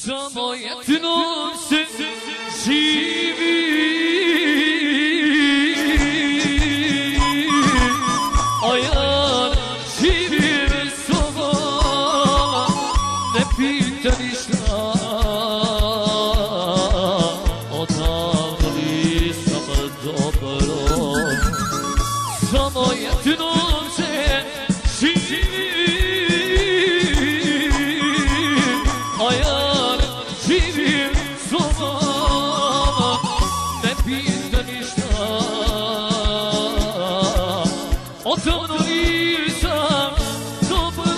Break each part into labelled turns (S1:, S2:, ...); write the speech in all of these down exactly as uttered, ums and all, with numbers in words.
S1: Samo jednom se živi, a ja živim s tobom, ne pita ništa, odavno nisam dobro. Samo jednom se živi, a ja živim s tobom, ne pita ništa, odavno nisam dobro.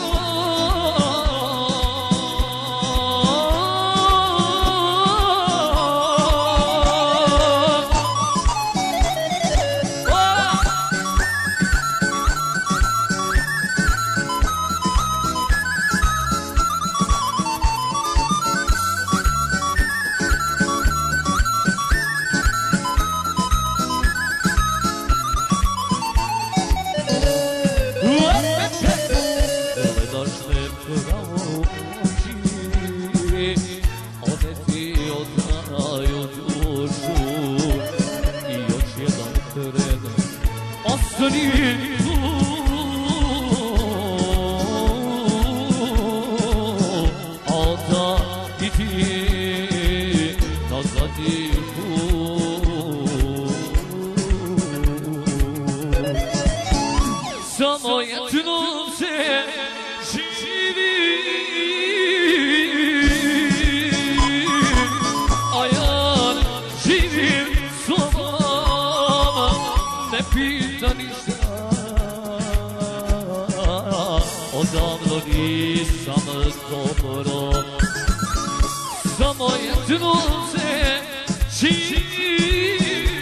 S1: Ostani tu, a da i ti nazad idu. Samo jednom se živi, a ja živim s tobom, ne pita ništa, odavno nisam dobro. Samo jednom se živi,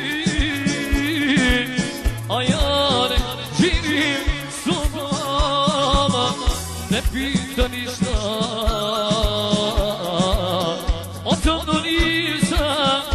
S1: a ja ne živim s tobom, ne pita ništa, odavno nisam